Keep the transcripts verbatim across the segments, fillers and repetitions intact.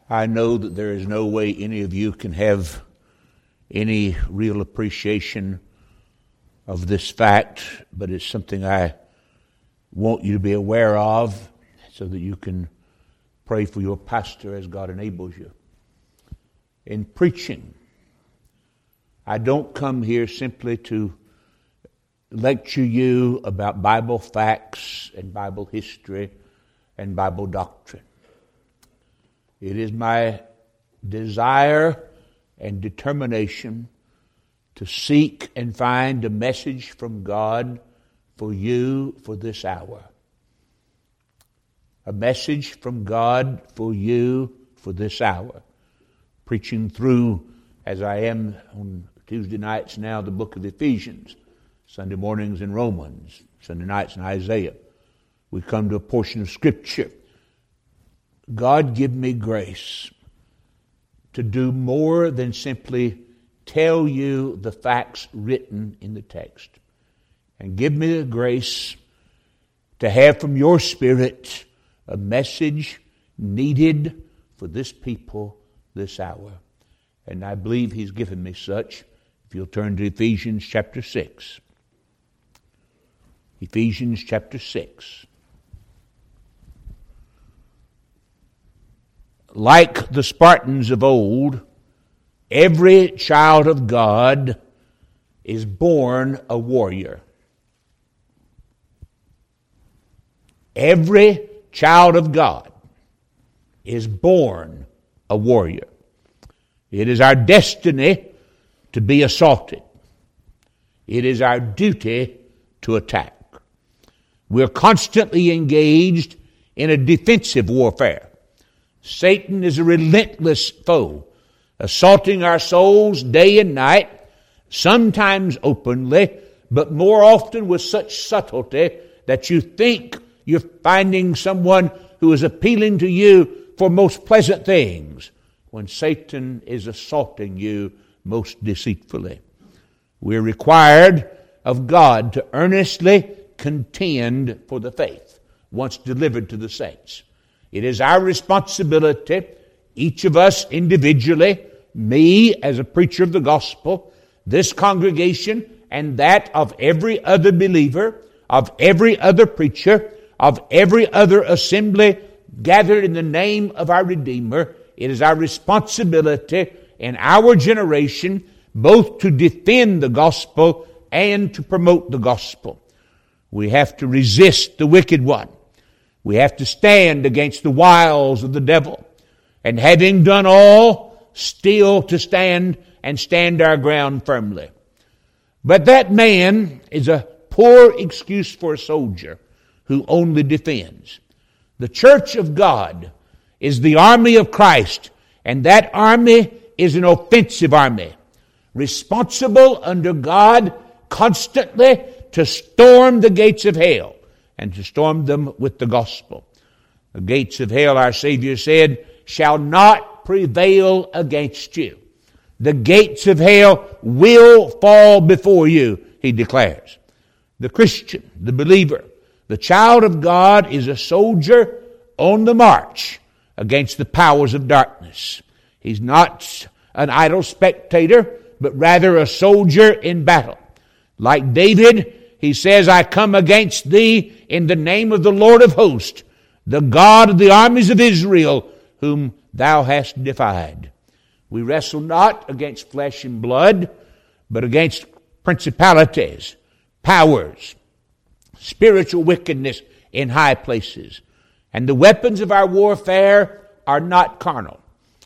I know that there is no way any of you can have any real appreciation of this fact, but it's something I want you to be aware of so that you can pray for your pastor as God enables you. In preaching, I don't come here simply to lecture you about Bible facts and Bible history and Bible doctrine. It is my desire and determination to seek and find a message from God for you for this hour. A message from God for you for this hour. Preaching through, as I am on Tuesday nights now, the book of Ephesians, Sunday mornings in Romans, Sunday nights in Isaiah. We come to a portion of Scripture. God give me grace to do more than simply tell you the facts written in the text. And give me the grace to have from your Spirit a message needed for this people this hour. And I believe He's given me such. If you'll turn to Ephesians chapter six. Ephesians chapter six. Like the Spartans of old, every child of God is born a warrior. Every child of God is born a warrior. It is our destiny to be assaulted. It is our duty to attack. We're constantly engaged in a defensive warfare. Satan is a relentless foe, assaulting our souls day and night, sometimes openly, but more often with such subtlety that you think you're finding someone who is appealing to you for most pleasant things, when Satan is assaulting you most deceitfully. We're required of God to earnestly contend for the faith once delivered to the saints. It is our responsibility, each of us individually, me as a preacher of the gospel, this congregation, and that of every other believer, of every other preacher, of every other assembly gathered in the name of our Redeemer. It is our responsibility in our generation both to defend the gospel and to promote the gospel. We have to resist the wicked one. We have to stand against the wiles of the devil. And having done all, still to stand and stand our ground firmly. But that man is a poor excuse for a soldier who only defends. The church of God is the army of Christ, and that army is an offensive army, responsible under God constantly to storm the gates of hell and to storm them with the gospel. The gates of hell, our Savior said, shall not prevail against you. The gates of hell will fall before you, he declares. The Christian, the believer, the child of God is a soldier on the march against the powers of darkness. He's not an idle spectator, but rather a soldier in battle. Like David, he says, I come against thee in the name of the Lord of hosts, the God of the armies of Israel, whom thou hast defied. We wrestle not against flesh and blood, but against principalities, powers, spiritual wickedness in high places. And the weapons of our warfare are not carnal.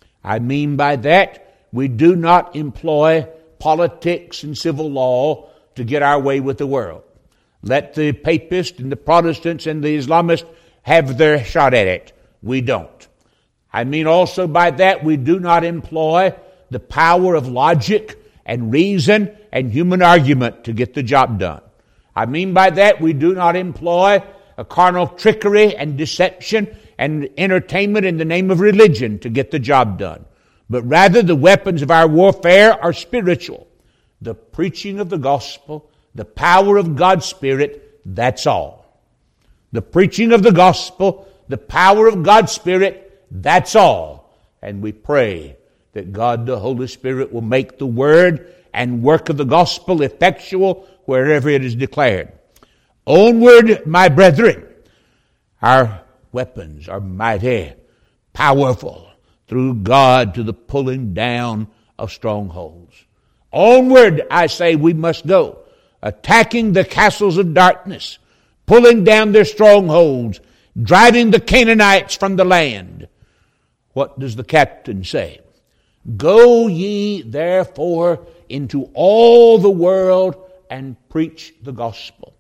I mean by that, we do not employ politics and civil law to get our way with the world. Let the papists and the Protestants and the Islamists have their shot at it. We don't. I mean also by that, we do not employ the power of logic and reason and human argument to get the job done. I mean by that, we do not employ a carnal trickery and deception and entertainment in the name of religion to get the job done. But rather, the weapons of our warfare are spiritual. The preaching of the gospel, the power of God's Spirit, that's all. The preaching of the gospel, the power of God's Spirit, that's all. And we pray that God the Holy Spirit will make the word and work of the gospel effectual wherever it is declared. Onward, my brethren. Our weapons are mighty, powerful through God to the pulling down of strongholds. Onward, I say, we must go, attacking the castles of darkness, pulling down their strongholds, driving the Canaanites from the land. What does the captain say? Go ye therefore into all the world and preach the gospel.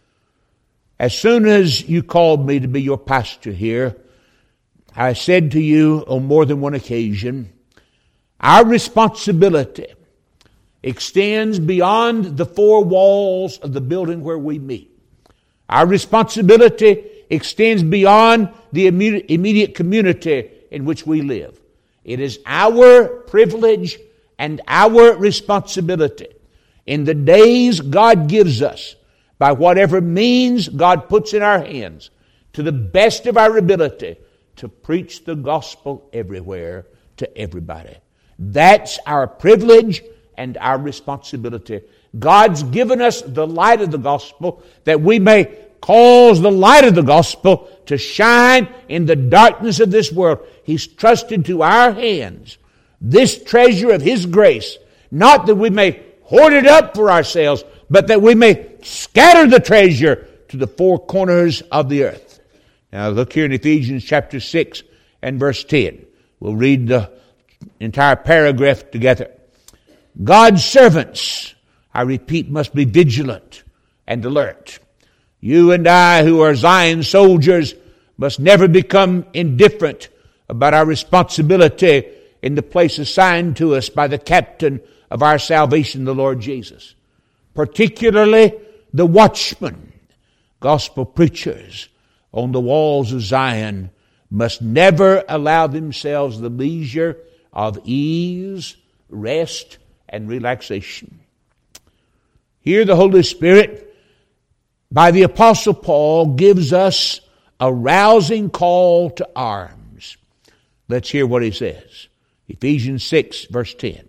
As soon as you called me to be your pastor here, I said to you on more than one occasion, our responsibility extends beyond the four walls of the building where we meet. Our responsibility extends beyond the immediate, immediate community in which we live. It is our privilege and our responsibility in the days God gives us, by whatever means God puts in our hands, to the best of our ability, to preach the gospel everywhere to everybody. That's our privilege and our responsibility. God's given us the light of the gospel that we may cause the light of the gospel to shine in the darkness of this world. He's trusted to our hands this treasure of His grace, not that we may hoard it up for ourselves, but that we may scatter the treasure to the four corners of the earth. Now look here in Ephesians chapter six and verse ten. We'll read the entire paragraph together. God's servants, I repeat, must be vigilant and alert. You and I, who are Zion soldiers, must never become indifferent about our responsibility in the place assigned to us by the captain of our salvation, the Lord Jesus. Particularly the watchmen, gospel preachers on the walls of Zion, must never allow themselves the leisure of ease, rest, and relaxation. Here the Holy Spirit, by the Apostle Paul, gives us a rousing call to arms. Let's hear what he says. Ephesians six, verse ten.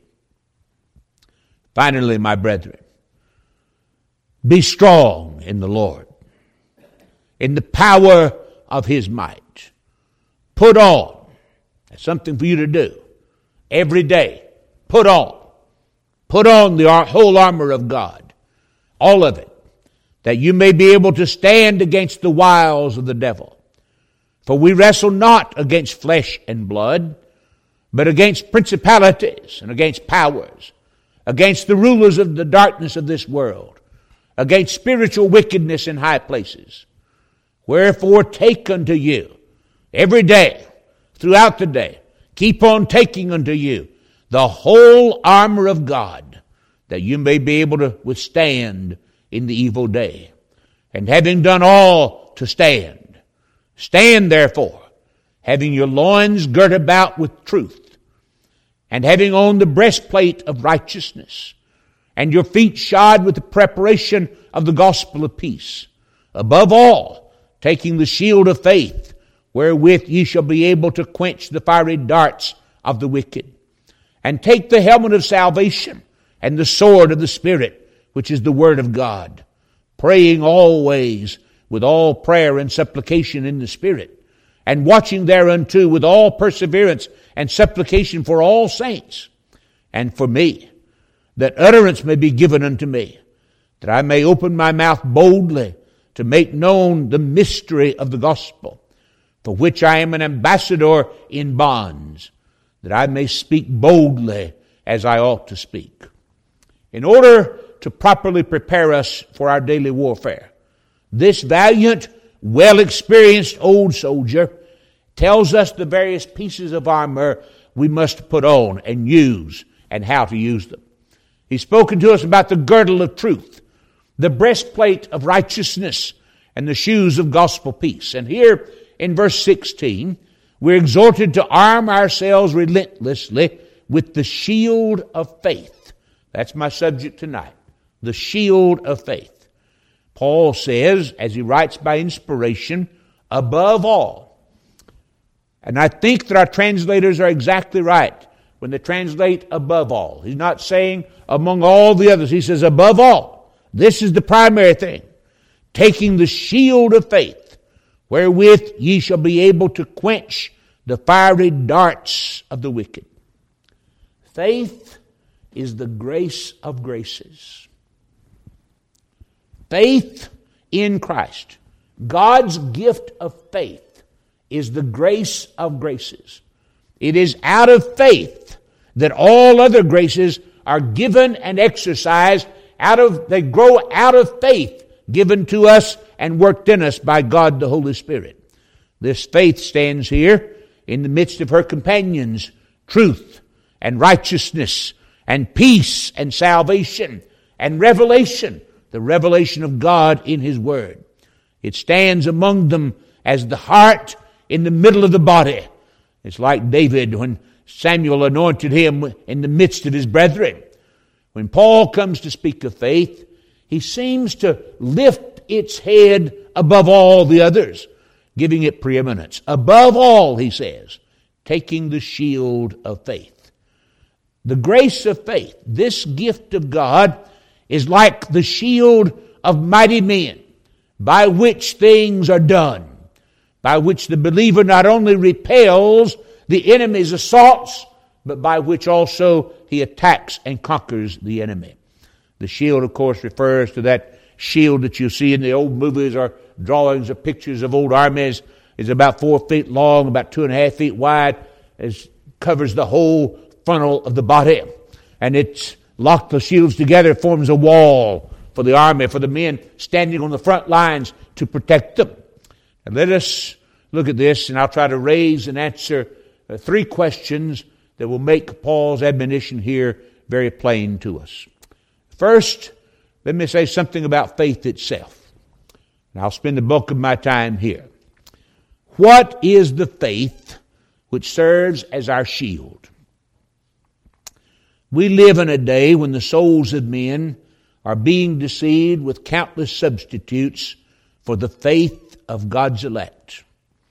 Finally, my brethren, be strong in the Lord, in the power of His might. Put on. That's something for you to do every day. Put on. Put on the whole armor of God, all of it, that you may be able to stand against the wiles of the devil. For we wrestle not against flesh and blood, but against principalities and against powers, against the rulers of the darkness of this world, against spiritual wickedness in high places. Wherefore take unto you every day, throughout the day, keep on taking unto you the whole armor of God, that you may be able to withstand in the evil day. And having done all to stand, stand therefore, having your loins girt about with truth, and having on the breastplate of righteousness, and your feet shod with the preparation of the gospel of peace. Above all, taking the shield of faith, wherewith ye shall be able to quench the fiery darts of the wicked. And take the helmet of salvation and the sword of the Spirit, which is the word of God, praying always with all prayer and supplication in the Spirit, and watching thereunto with all perseverance and supplication for all saints, and for me, that utterance may be given unto me, that I may open my mouth boldly to make known the mystery of the gospel, for which I am an ambassador in bonds, that I may speak boldly as I ought to speak. In order to properly prepare us for our daily warfare, this valiant, well-experienced old soldier tells us the various pieces of armor we must put on and use, and how to use them. He's spoken to us about the girdle of truth, the breastplate of righteousness, and the shoes of gospel peace. And here in verse sixteen, we're exhorted to arm ourselves relentlessly with the shield of faith. That's my subject tonight, the shield of faith. Paul says, as he writes by inspiration, above all, And I think that our translators are exactly right when they translate above all. He's not saying among all the others. He says above all. This is the primary thing. Taking the shield of faith, wherewith ye shall be able to quench the fiery darts of the wicked. Faith is the grace of graces. Faith in Christ. God's gift of faith is the grace of graces. It is out of faith that all other graces are given and exercised. Out of they grow out of faith given to us and worked in us by God the Holy Spirit. This faith stands here in the midst of her companions, truth and righteousness and peace and salvation and revelation, the revelation of God in His Word. It stands among them as the heart in the middle of the body. It's like David when Samuel anointed him in the midst of his brethren. When Paul comes to speak of faith, he seems to lift its head above all the others, giving it preeminence. Above all, he says, taking the shield of faith. The grace of faith, this gift of God, is like the shield of mighty men, by which things are done, by which the believer not only repels the enemy's assaults, but by which also he attacks and conquers the enemy. The shield, of course, refers to that shield that you see in the old movies or drawings or pictures of old armies. It's about four feet long, about two and a half feet wide. It covers the whole frontal of the body. And it's locked the shields together, forms a wall for the army, for the men standing on the front lines to protect them. And let us look at this, and I'll try to raise and answer uh, three questions that will make Paul's admonition here very plain to us. First, let me say something about faith itself. And I'll spend the bulk of my time here. What is the faith which serves as our shield? We live in a day when the souls of men are being deceived with countless substitutes for the faith of God's elect.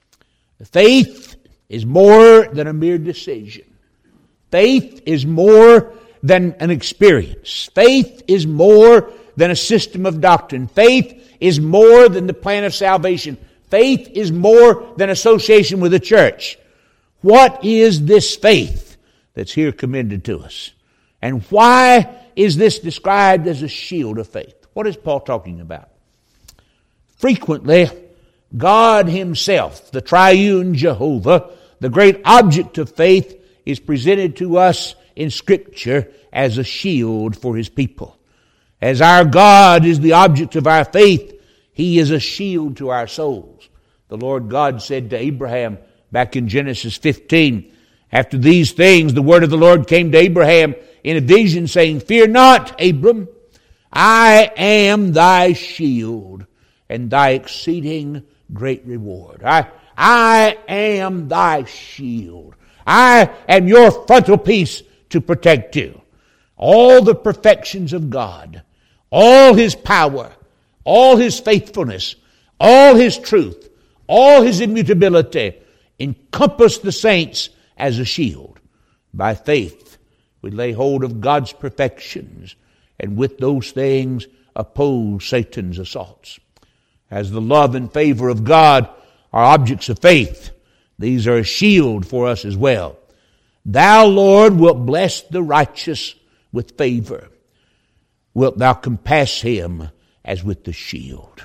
Faith is more than a mere decision. Faith is more than an experience. Faith is more than a system of doctrine. Faith is more than the plan of salvation. Faith is more than association with the church. What is this faith that's here commended to us? And why is this described as a shield of faith? What is Paul talking about? Frequently, God Himself, the triune Jehovah, the great object of faith, is presented to us in Scripture as a shield for His people. As our God is the object of our faith, He is a shield to our souls. The Lord God said to Abraham back in Genesis fifteen, after these things, the word of the Lord came to Abraham in a vision, saying, "Fear not, Abram, I am thy shield and thy exceeding great reward." I, I am thy shield. I am your frontal piece to protect you. All the perfections of God, all His power, all His faithfulness, all His truth, all His immutability encompass the saints as a shield. By faith, we lay hold of God's perfections, and with those things oppose Satan's assaults. As the love and favor of God are objects of faith, these are a shield for us as well. Thou, Lord, wilt bless the righteous with favor. Wilt thou compass him as with the shield.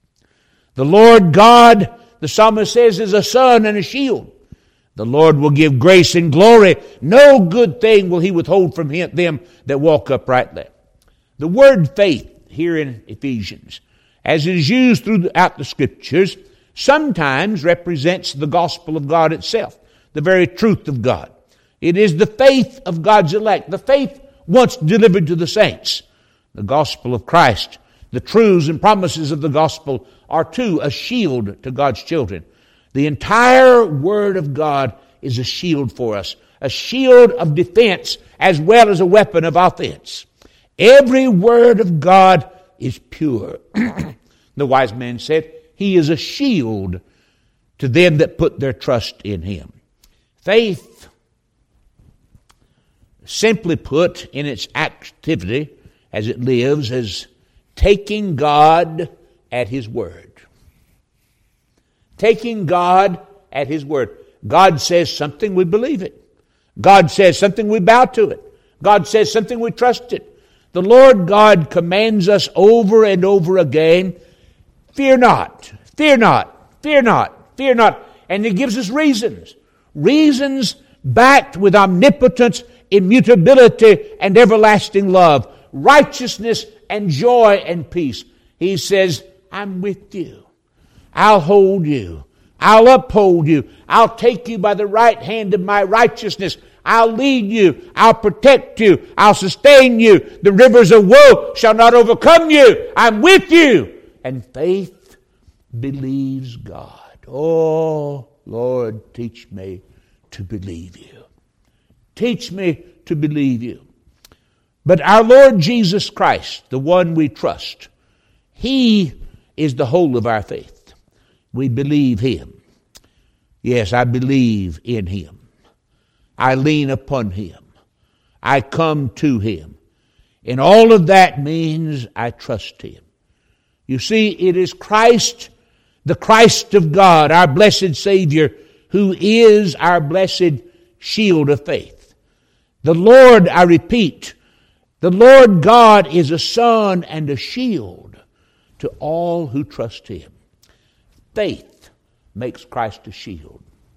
The Lord God, the psalmist says, is a sun and a shield. The Lord will give grace and glory. No good thing will He withhold from him, them that walk uprightly. The word faith here in Ephesians, as it is used throughout the Scriptures, sometimes represents the gospel of God itself, the very truth of God. It is the faith of God's elect, the faith once delivered to the saints. The gospel of Christ, the truths and promises of the gospel are too a shield to God's children. The entire Word of God is a shield for us, a shield of defense as well as a weapon of offense. Every Word of God is pure. The wise man said, He is a shield to them that put their trust in Him. Faith, simply put, in its activity as it lives, is taking God at His word. Taking God at His word. God says something, we believe it. God says something, we bow to it. God says something, we trust it. The Lord God commands us over and over again, fear not, fear not, fear not, fear not. And He gives us reasons. Reasons backed with omnipotence, immutability, and everlasting love. Righteousness and joy and peace. He says, I'm with you. I'll hold you. I'll uphold you. I'll take you by the right hand of my righteousness. I'll lead you. I'll protect you. I'll sustain you. The rivers of woe shall not overcome you. I'm with you. And faith believes God. Oh, Lord, teach me to believe you. Teach me to believe you. But our Lord Jesus Christ, the one we trust, He is the whole of our faith. We believe Him. Yes, I believe in Him. I lean upon Him. I come to Him. And all of that means I trust Him. You see, it is Christ, the Christ of God, our blessed Savior, who is our blessed shield of faith. The Lord, I repeat, the Lord God is a sun and a shield to all who trust Him. Faith makes Christ a shield.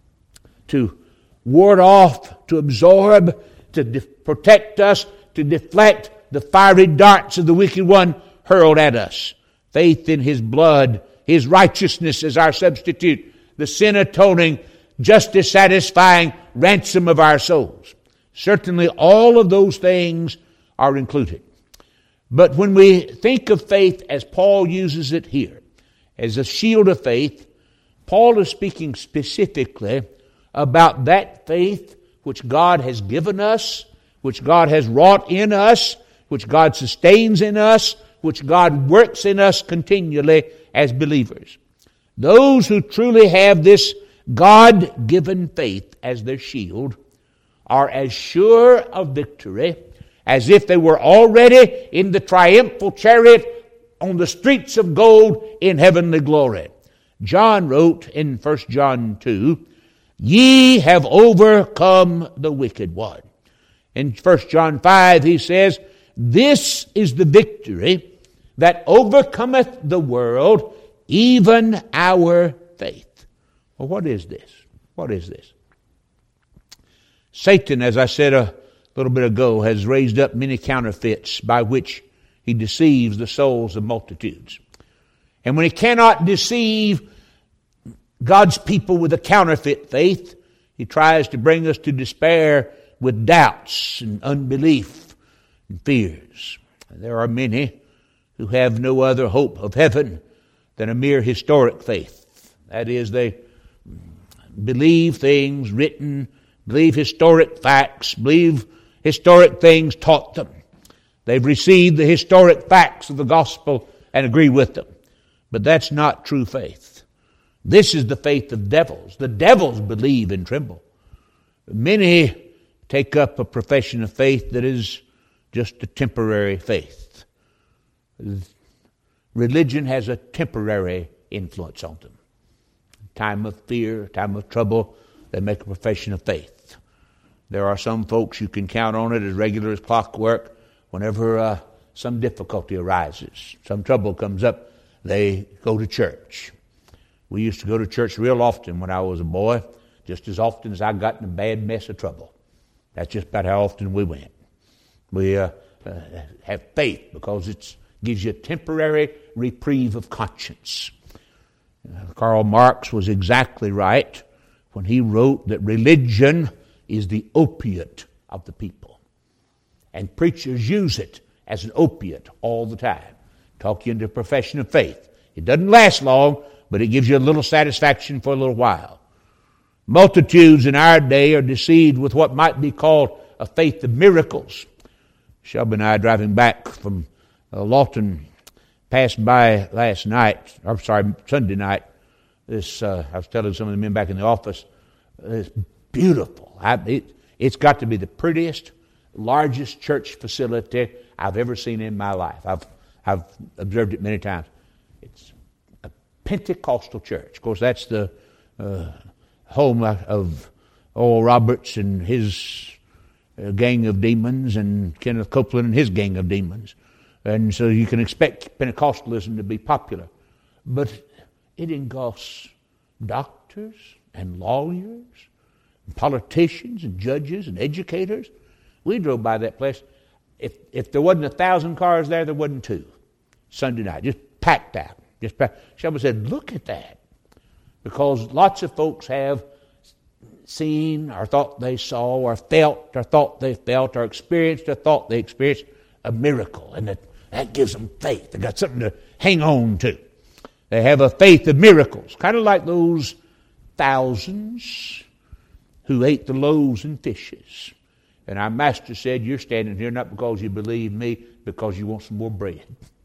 To ward off, to absorb, to de- protect us, to deflect the fiery darts of the wicked one hurled at us. Faith in His blood, His righteousness as our substitute, the sin-atoning, justice-satisfying ransom of our souls. Certainly all of those things are included. But when we think of faith as Paul uses it here, as a shield of faith, Paul is speaking specifically about that faith which God has given us, which God has wrought in us, which God sustains in us, which God works in us continually as believers. Those who truly have this God-given faith as their shield are as sure of victory as if they were already in the triumphal chariot on the streets of gold in heavenly glory. John wrote in First John two, ye have overcome the wicked one. In First John five he says, this is the victory that overcometh the world, even our faith. Well, what is this? What is this? Satan, as I said a little bit ago, has raised up many counterfeits by which he deceives the souls of multitudes. And when he cannot deceive God's people with a counterfeit faith, he tries to bring us to despair with doubts and unbelief and fears. There are many who have no other hope of heaven than a mere historic faith. That is, they believe things written, believe historic facts, believe historic things taught them. They've received the historic facts of the gospel and agree with them. But that's not true faith. This is the faith of devils. The devils believe and tremble. Many take up a profession of faith that is just a temporary faith. Religion has a temporary influence on them. Time of fear, time of trouble, they make a profession of faith. There are some folks you can count on it as regular as clockwork. Whenever uh, some difficulty arises, some trouble comes up, they go to church. We used to go to church real often when I was a boy, just as often as I got in a bad mess of trouble. That's just about how often we went. We uh, uh, have faith because it gives you a temporary reprieve of conscience. Uh, Karl Marx was exactly right when he wrote that religion is the opiate of the people. And preachers use it as an opiate all the time. Talk you into a profession of faith. It doesn't last long, but it gives you a little satisfaction for a little while. Multitudes in our day are deceived with what might be called a faith of miracles. Shelby and I, driving back from uh, Lawton, passed by last night, or sorry, Sunday night. This uh, I was telling some of the men back in the office, this beautiful. I, it, it's got to be the prettiest, largest church facility I've ever seen in my life. I've I've observed it many times. It's a Pentecostal church. Of course, that's the uh, home of Oral Roberts and his uh, gang of demons, and Kenneth Copeland and his gang of demons. And so you can expect Pentecostalism to be popular. But it engulfs doctors and lawyers, and politicians and judges and educators. We drove by that place. If if there wasn't a thousand cars there, there wasn't two. Sunday night, just packed out. Just packed. Somebody said, "Look at that," because lots of folks have seen, or thought they saw, or felt, or thought they felt, or experienced, or thought they experienced a miracle, and that that gives them faith. They got something to hang on to. They have a faith of miracles, kind of like those thousands who ate the loaves and fishes. And our master said, "You're standing here not because you believe me, because you want some more bread."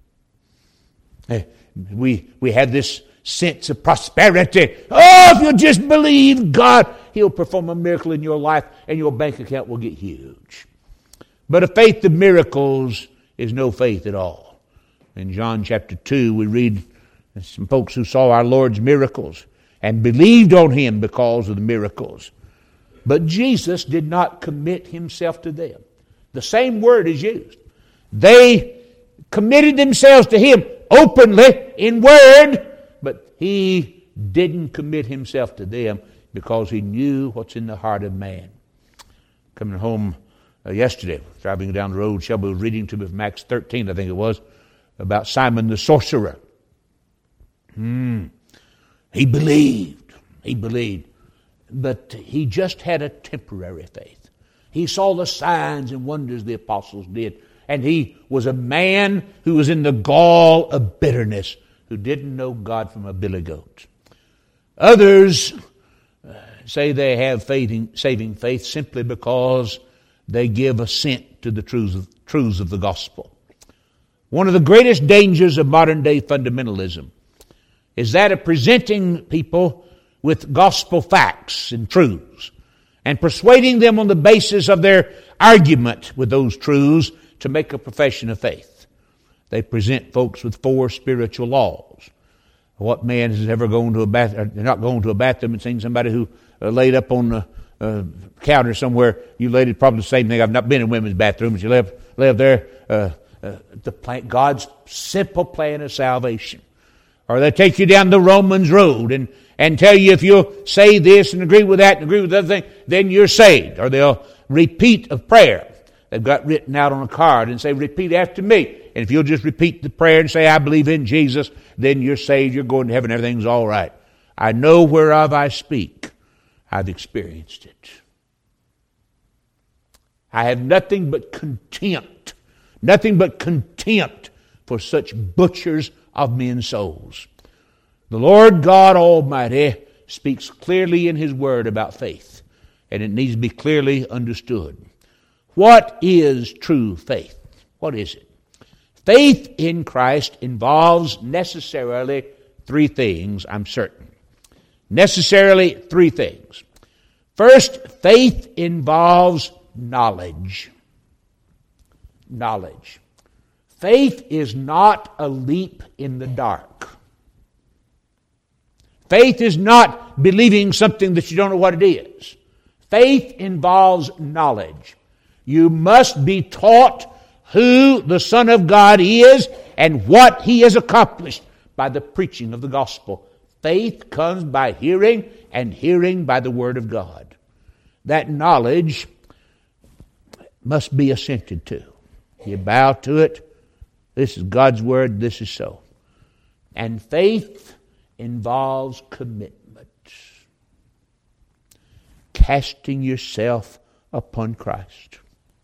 We we have this sense of prosperity. Oh, if you'll just believe God, He'll perform a miracle in your life and your bank account will get huge. But a faith of miracles is no faith at all. In John chapter two, we read some folks who saw our Lord's miracles and believed on Him because of the miracles. But Jesus did not commit Himself to them. The same word is used. They committed themselves to Him openly in word, but He didn't commit Himself to them because He knew what's in the heart of man. Coming home uh, yesterday, driving down the road, Shelby was reading to me from Acts thirteen, I think it was, about Simon the sorcerer. Hmm. He believed. He believed. But he just had a temporary faith. He saw the signs and wonders the apostles did. And he was a man who was in the gall of bitterness, who didn't know God from a billy goat. Others uh, say they have faith in, saving faith simply because they give assent to the truths of, truths of the gospel. One of the greatest dangers of modern day fundamentalism is that of presenting people with gospel facts and truths and persuading them on the basis of their argument with those truths to make a profession of faith. They present folks with four spiritual laws. What man has ever gone to a bath, or not gone to a bathroom and seen somebody who uh, laid up on the uh, counter somewhere? You ladies probably the same thing. I've not been in women's bathrooms. You live live there. Uh, uh, the plan, God's simple plan of salvation. Or they take you down the Romans road and, and tell you if you'll say this and agree with that and agree with the other thing, then you're saved. Or they'll repeat a prayer they've got written out on a card and say, "Repeat after me." And if you'll just repeat the prayer and say, "I believe in Jesus," then you're saved, you're going to heaven, everything's all right. I know whereof I speak. I've experienced it. I have nothing but contempt, nothing but contempt for such butchers of men's souls. The Lord God Almighty speaks clearly in His Word about faith, and it needs to be clearly understood. What is true faith? What is it? Faith in Christ involves necessarily three things, I'm certain. Necessarily three things. First, faith involves knowledge. Knowledge. Faith is not a leap in the dark. Faith is not believing something that you don't know what it is. Faith involves knowledge. You must be taught who the Son of God is and what He has accomplished by the preaching of the gospel. Faith comes by hearing, and hearing by the Word of God. That knowledge must be assented to. You bow to it. This is God's Word. This is so. And faith involves commitment. Casting yourself upon Christ.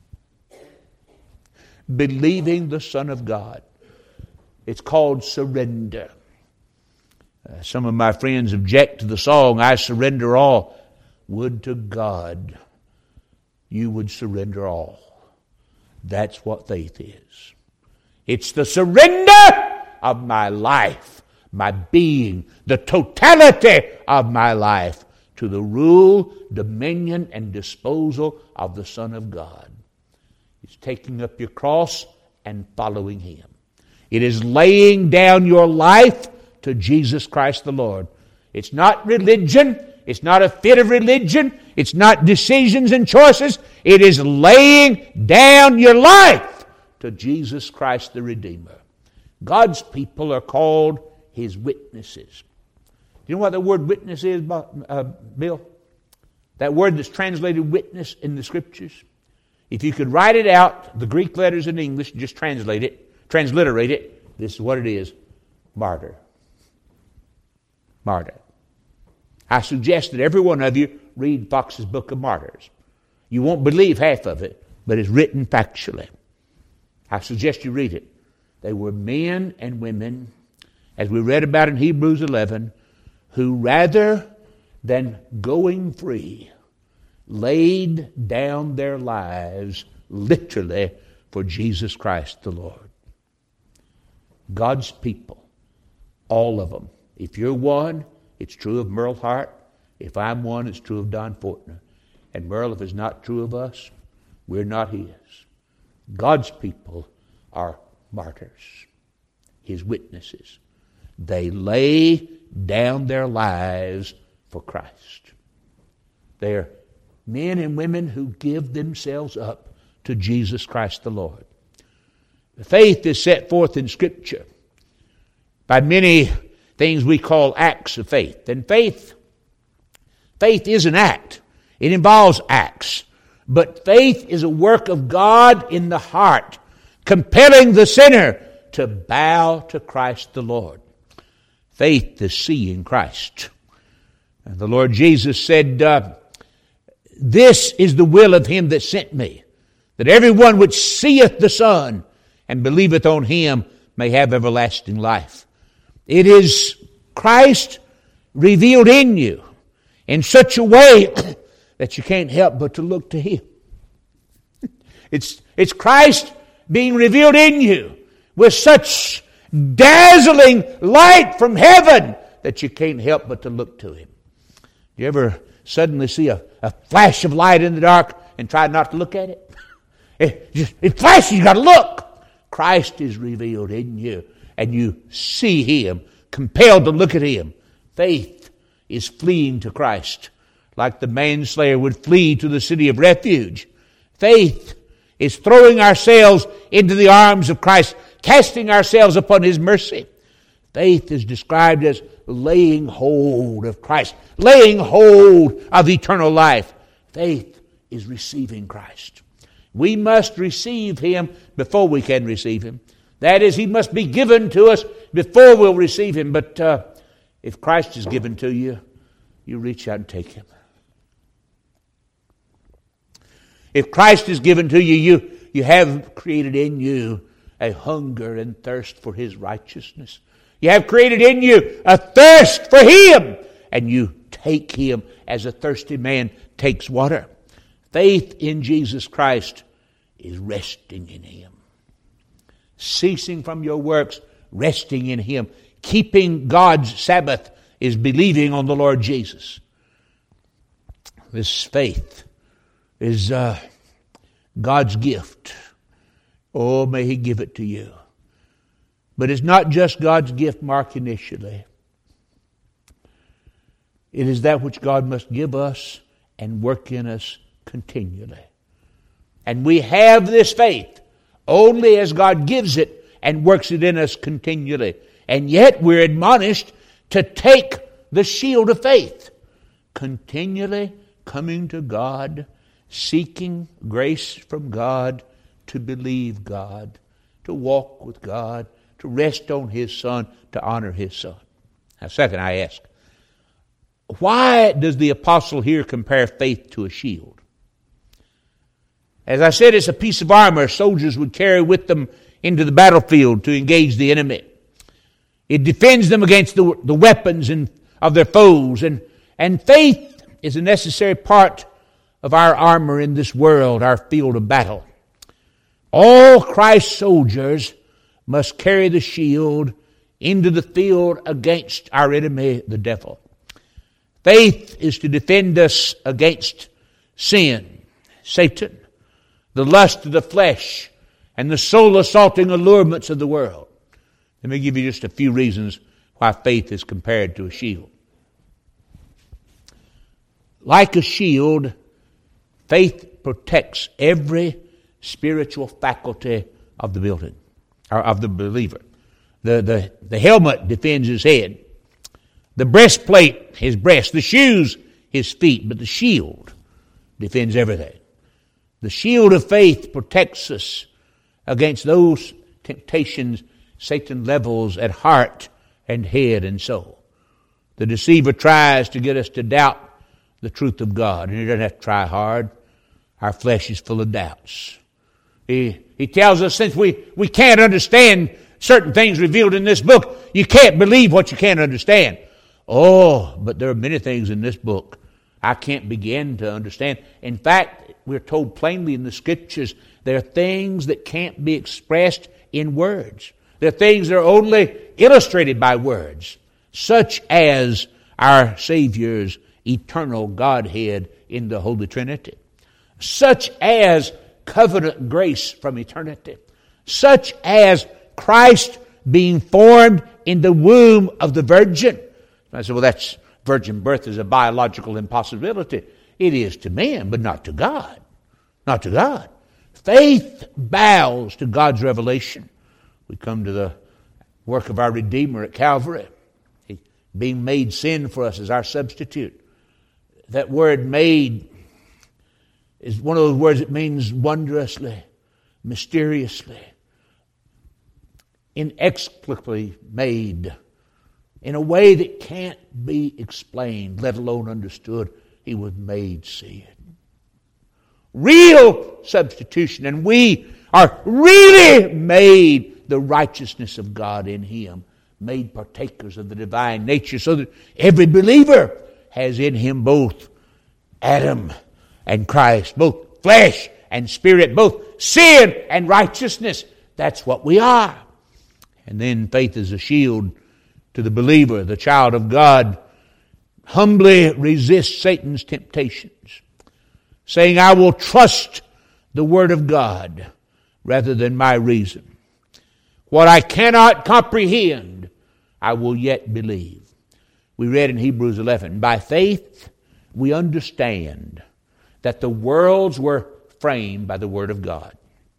Believing the Son of God. It's called surrender. Uh, some of my friends object to the song, "I Surrender All." Would to God you would surrender all. That's what faith is. It's the surrender of my life, my being, the totality of my life to the rule, dominion, and disposal of the Son of God. It's taking up your cross and following Him. It is laying down your life to Jesus Christ the Lord. It's not religion. It's not a fit of religion. It's not decisions and choices. It is laying down your life to Jesus Christ the Redeemer. God's people are called His witnesses. You know what the word witness is, uh, Bill? That word that's translated witness in the Scriptures. If you could write it out, the Greek letters in English, just translate it, transliterate it, this is what it is: martyr. Martyr. I suggest that every one of you read Fox's Book of Martyrs. You won't believe half of it, but it's written factually. I suggest you read it. They were men and women, as we read about in Hebrews eleven, who rather than going free, laid down their lives literally for Jesus Christ the Lord. God's people, all of them. If you're one, it's true of Merle Hart. If I'm one, it's true of Don Fortner. And Merle, if it's not true of us, we're not his. God's people are martyrs, His witnesses. They lay down their lives for Christ. They're men and women who give themselves up to Jesus Christ the Lord. The faith is set forth in Scripture by many things we call acts of faith. And faith, faith is an act. It involves acts. But faith is a work of God in the heart, compelling the sinner to bow to Christ the Lord. Faith is seeing Christ. And the Lord Jesus said, uh, this is the will of Him that sent me, that everyone which seeth the Son and believeth on Him may have everlasting life. It is Christ revealed in you in such a way that you can't help but to look to Him. It's, it's Christ being revealed in you with such dazzling light from heaven that you can't help but to look to Him. You ever suddenly see a, a flash of light in the dark and try not to look at it? It, just, it flashes, you got to look. Christ is revealed in you, and you see Him, compelled to look at Him. Faith is fleeing to Christ, like the manslayer would flee to the city of refuge. Faith is throwing ourselves into the arms of Christ, casting ourselves upon His mercy. Faith is described as laying hold of Christ, laying hold of eternal life. Faith is receiving Christ. We must receive Him before we can receive Him. That is, He must be given to us before we'll receive Him. But uh, if Christ is given to you, you reach out and take Him. If Christ is given to you, you, you have created in you a hunger and thirst for His righteousness. You have created in you a thirst for Him, and you take Him as a thirsty man takes water. Faith in Jesus Christ is resting in Him. Ceasing from your works, resting in Him. Keeping God's Sabbath is believing on the Lord Jesus. This faith is uh, God's gift. Oh, may He give it to you. But it's not just God's gift, mark initially. It is that which God must give us and work in us continually. And we have this faith only as God gives it and works it in us continually. And yet we're admonished to take the shield of faith, continually coming to God, seeking grace from God, to believe God, to walk with God, to rest on His Son, to honor His Son. Now, second, I ask, why does the apostle here compare faith to a shield? As I said, it's a piece of armor soldiers would carry with them into the battlefield to engage the enemy. It defends them against the, the weapons and, of their foes. And, and faith is a necessary part of our armor in this world, our field of battle. All Christ's soldiers must carry the shield into the field against our enemy, the devil. Faith is to defend us against sin, Satan, the lust of the flesh, and the soul-assaulting allurements of the world. Let me give you just a few reasons why faith is compared to a shield. Like a shield, faith protects every spiritual faculty of the building, or of the believer. The, the, the helmet defends his head. The breastplate, his breast. The shoes, his feet. But the shield defends everything. The shield of faith protects us against those temptations Satan levels at heart and head and soul. The deceiver tries to get us to doubt the truth of God, and he doesn't have to try hard. Our flesh is full of doubts. He, he tells us since we, we can't understand certain things revealed in this book, you can't believe what you can't understand. Oh, but there are many things in this book I can't begin to understand. In fact, we're told plainly in the Scriptures, there are things that can't be expressed in words. There are things that are only illustrated by words, such as our Savior's eternal Godhead in the Holy Trinity, such as covenant grace from eternity, such as Christ being formed in the womb of the Virgin. I said, well, that's virgin birth is a biological impossibility. It is to men, but not to God. Not to God. Faith bows to God's revelation. We come to the work of our Redeemer at Calvary, He being made sin for us as our substitute. That word made is one of those words that means wondrously, mysteriously, inexplicably made, in a way that can't be explained, let alone understood. He was made sin. Real substitution, and we are really made the righteousness of God in Him, made partakers of the divine nature, so that every believer has in him both Adam and Christ, both flesh and spirit, both sin and righteousness. That's what we are. And then faith is a shield to the believer, the child of God, humbly resists Satan's temptations, saying, I will trust the Word of God rather than my reason. What I cannot comprehend, I will yet believe. We read in Hebrews eleven, by faith we understand that the worlds were framed by the Word of God.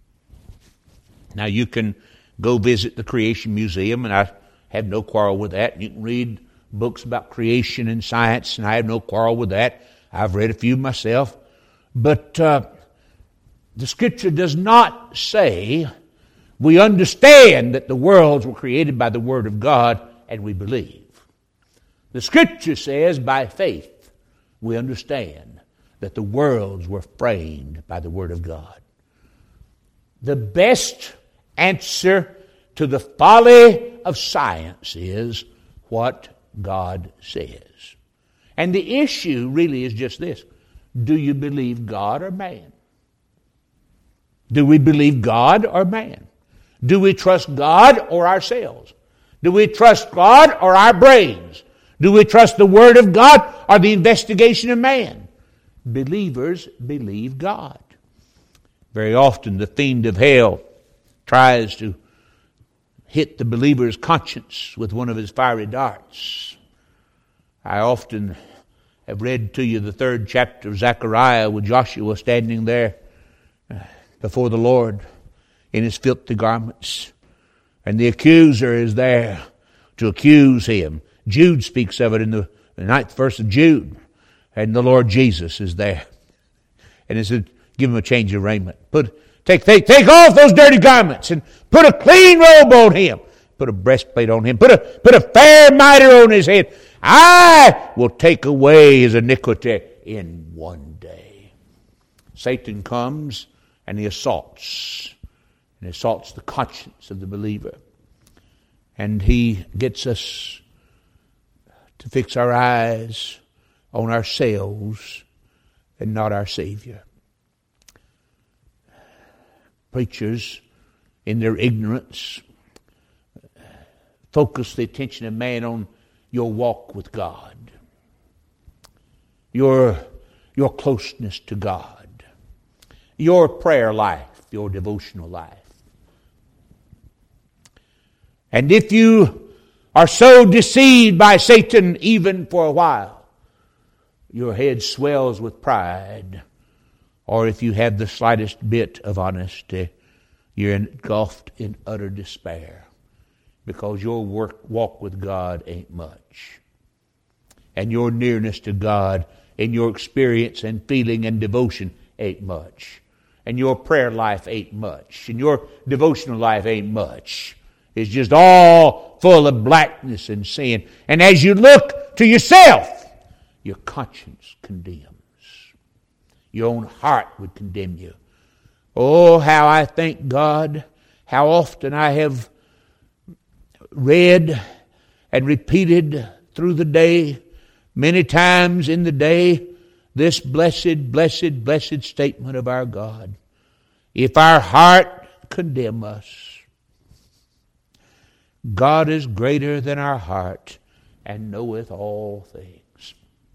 Now you can go visit the Creation Museum, and I have no quarrel with that. You can read books about creation and science, and I have no quarrel with that. I've read a few myself. But uh, the Scripture does not say we understand that the worlds were created by the Word of God and we believe. The Scripture says by faith we understand that the worlds were framed by the Word of God. The best answer to the folly of science is what God says. And the issue really is just this. Do you believe God or man? Do we believe God or man? Do we trust God or ourselves? Do we trust God or our brains? Do we trust the Word of God or the investigation of man? Believers believe God. Very often the fiend of hell tries to hit the believer's conscience with one of his fiery darts. I often have read to you the third chapter of Zechariah with Joshua standing there before the Lord in his filthy garments. And the accuser is there to accuse him. Jude speaks of it in the, the ninth verse of Jude. And the Lord Jesus is there. And he said, give him a change of raiment. Put Take, take, take off those dirty garments and put a clean robe on him. Put a breastplate on him. Put a, put a fair mitre on his head. I will take away his iniquity in one day. Satan comes and he assaults. And assaults the conscience of the believer. And he gets us to fix our eyes on ourselves and not our Savior. Preachers, in their ignorance, focus the attention of man on your walk with God. your, your closeness to God, your prayer life, your devotional life. And if you are so deceived by Satan even for a while, your head swells with pride, or if you have the slightest bit of honesty, you're engulfed in utter despair because your work, walk with God ain't much. And your nearness to God and your experience and feeling and devotion ain't much. And your prayer life ain't much. And your devotional life ain't much. It's just all full of blackness and sin. And as you look to yourself, your conscience condemns. Your own heart would condemn you. Oh, how I thank God, how often I have read and repeated through the day, many times in the day, this blessed, blessed, blessed statement of our God. If our heart condemn us, God is greater than our heart and knoweth all things.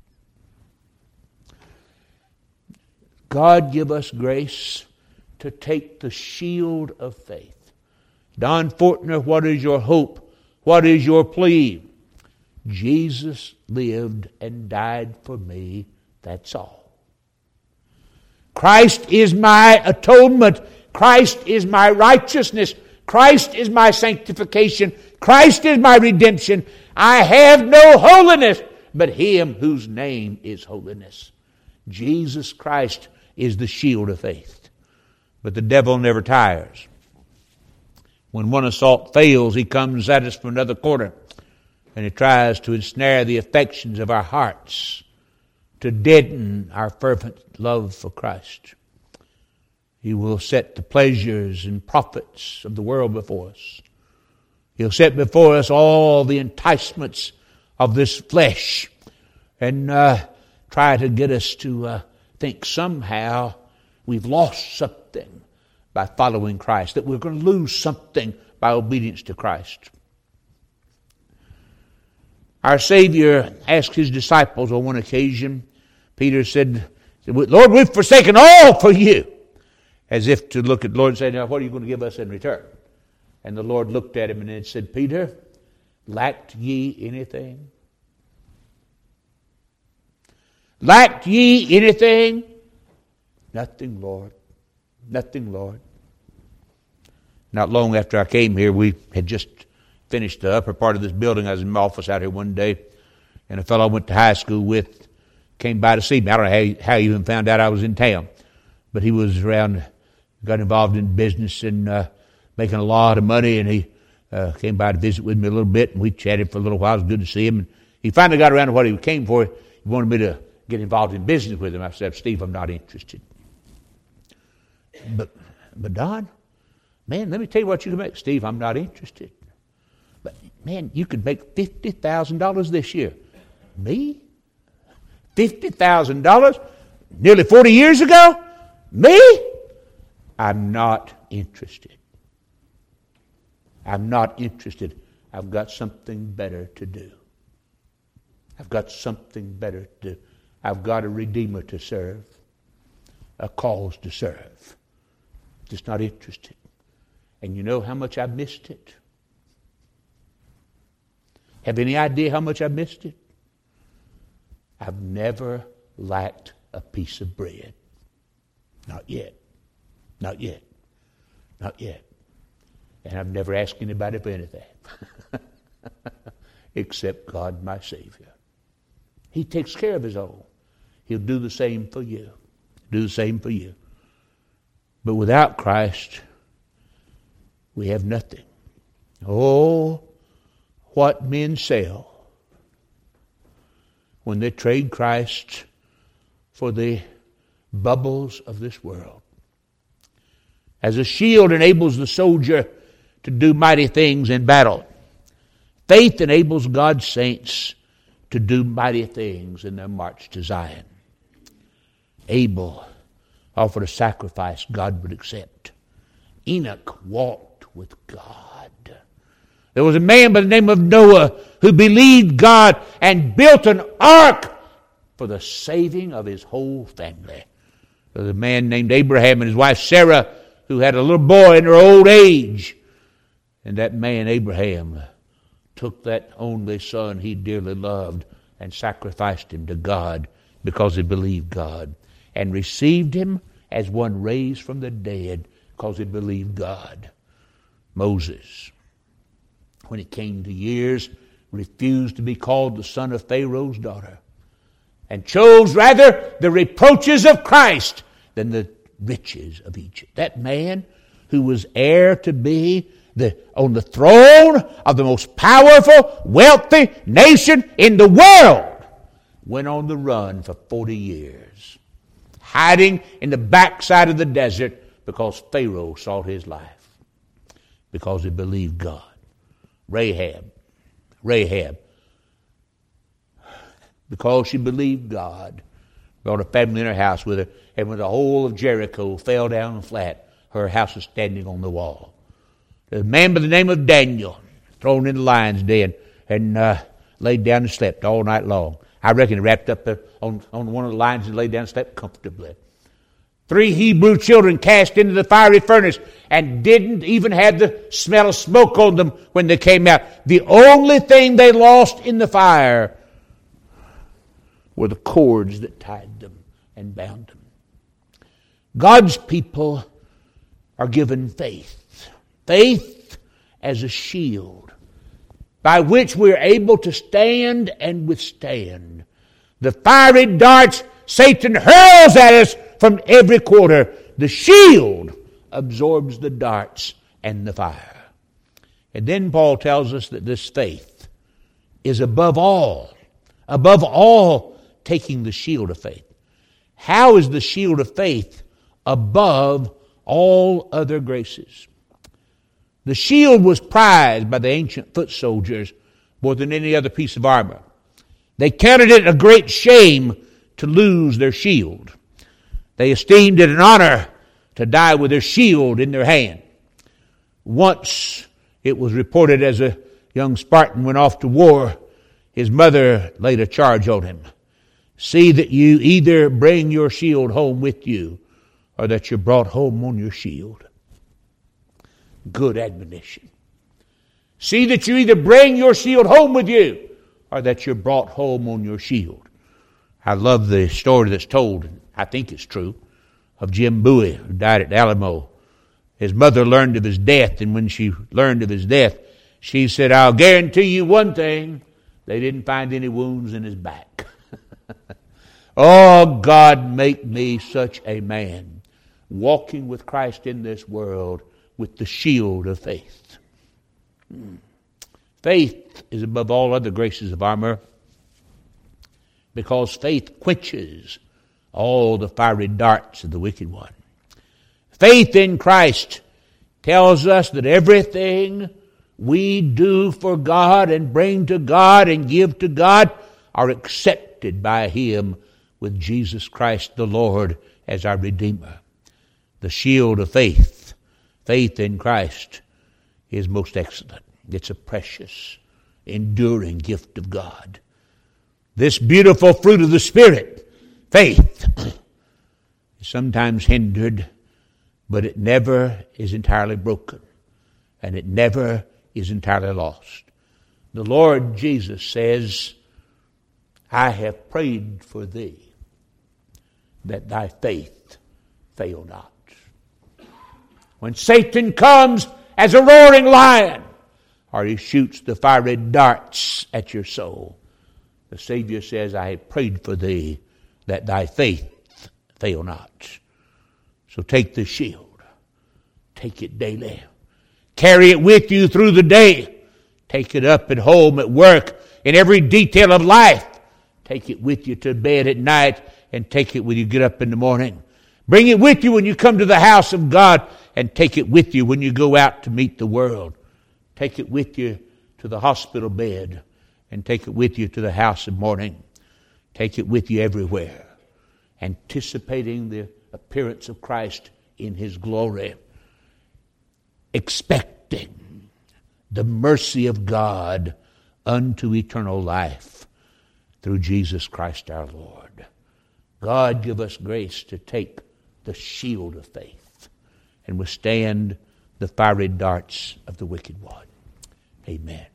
God give us grace to take the shield of faith. Don Fortner, what is your hope? What is your plea? Jesus lived and died for me. That's all. Christ is my atonement. Christ is my righteousness. Christ is my sanctification. Christ is my redemption. I have no holiness but Him whose name is holiness. Jesus Christ is the shield of faith. But the devil never tires. When one assault fails, he comes at us from another quarter, and he tries to ensnare the affections of our hearts, to deaden our fervent love for Christ. He will set the pleasures and profits of the world before us. He'll set before us all the enticements of this flesh and uh, try to get us to uh, think somehow we've lost something by following Christ, that we're going to lose something by obedience to Christ. Our Savior asked His disciples on one occasion, Peter said, Lord, we've forsaken all for you. As if to look at the Lord and say, now what are you going to give us in return? And the Lord looked at him and then said, Peter, lacked ye anything? Lacked ye anything? Nothing, Lord. Nothing, Lord. Not long after I came here, we had just finished the upper part of this building. I was in my office out here one day, and a fellow I went to high school with came by to see me. I don't know how he, how he even found out I was in town, but he was around, got involved in business and uh, making a lot of money, and he uh, came by to visit with me a little bit, and we chatted for a little while. It was good to see him. And he finally got around to what he came for. He wanted me to get involved in business with him. I said, Steve, I'm not interested. But, but Don, man, let me tell you what you can make. Steve, I'm not interested. But, man, you could make fifty thousand dollars this year. Me? fifty thousand dollars? Nearly forty years ago? Me? I'm not interested. I'm not interested. I've got something better to do. I've got something better to do. I've got a Redeemer to serve, a cause to serve. Just not interested. And you know how much I missed it? Have any idea how much I missed it? I've never lacked a piece of bread. Not yet. Not yet. Not yet. And I've never asked anybody for anything. Except God, my Savior. He takes care of His own. He'll do the same for you. Do the same for you. But without Christ, we have nothing. Oh, what men sell when they trade Christ for the bubbles of this world. As a shield enables the soldier to do mighty things in battle, faith enables God's saints to do mighty things in their march to Zion. Abel offered a sacrifice God would accept. Enoch walked with God. There was a man by the name of Noah who believed God and built an ark for the saving of his whole family. There's a man named Abraham and his wife Sarah who had a little boy in her old age. And that man, Abraham, took that only son he dearly loved and sacrificed him to God because he believed God, and received him as one raised from the dead because he believed God. Moses, when he came to years, refused to be called the son of Pharaoh's daughter, and chose rather the reproaches of Christ than the riches of Egypt. That man who was heir to be the, on the throne of the most powerful, wealthy nation in the world went on the run for forty years, hiding in the backside of the desert because Pharaoh sought his life, because he believed God. Rahab, Rahab, because she believed God, brought a family in her house with her, and when the whole of Jericho fell down flat, her house was standing on the wall. A man by the name of Daniel, thrown in the lion's den, and uh, laid down and slept all night long. I reckon he wrapped up on, on one of the lions and laid down and slept comfortably. Three Hebrew children cast into the fiery furnace and didn't even have the smell of smoke on them when they came out. The only thing they lost in the fire were the cords that tied them and bound them. God's people are given faith. Faith as a shield by which we're able to stand and withstand the fiery darts Satan hurls at us from every quarter. The shield absorbs the darts and the fire. And then Paul tells us that this faith is above all, above all taking the shield of faith. How is the shield of faith above all other graces? The shield was prized by the ancient foot soldiers more than any other piece of armor. They counted it a great shame to lose their shield. They esteemed it an honor to die with their shield in their hand. Once it was reported as a young Spartan went off to war, his mother laid a charge on him. See that you either bring your shield home with you or that you're brought home on your shield. Good admonition. See that you either bring your shield home with you or that you're brought home on your shield. I love the story that's told, I think it's true, of Jim Bowie, who died at Alamo. His mother learned of his death, and when she learned of his death, she said, I'll guarantee you one thing, they didn't find any wounds in his back. Oh, God, make me such a man, walking with Christ in this world with the shield of faith. Faith is above all other graces of armor because faith quenches all the fiery darts of the wicked one. Faith in Christ tells us that everything we do for God and bring to God and give to God are accepted by Him with Jesus Christ the Lord as our Redeemer. The shield of faith, faith in Christ, is most excellent. It's a precious, enduring gift of God. This beautiful fruit of the Spirit, faith, is sometimes hindered, but it never is entirely broken, and it never is entirely lost. The Lord Jesus says, I have prayed for thee, that thy faith fail not. When Satan comes as a roaring lion, or he shoots the fiery darts at your soul, the Savior says, I have prayed for thee, that thy faith fail not. So take the shield. Take it daily. Carry it with you through the day. Take it up at home, at work, in every detail of life. Take it with you to bed at night, and take it when you get up in the morning. Bring it with you when you come to the house of God, and take it with you when you go out to meet the world. Take it with you to the hospital bed, and take it with you to the house of mourning. Take it with you everywhere, anticipating the appearance of Christ in His glory, expecting the mercy of God unto eternal life. through Jesus Christ our Lord. God, give us grace to take the shield of faith and withstand the fiery darts of the wicked one. Amen.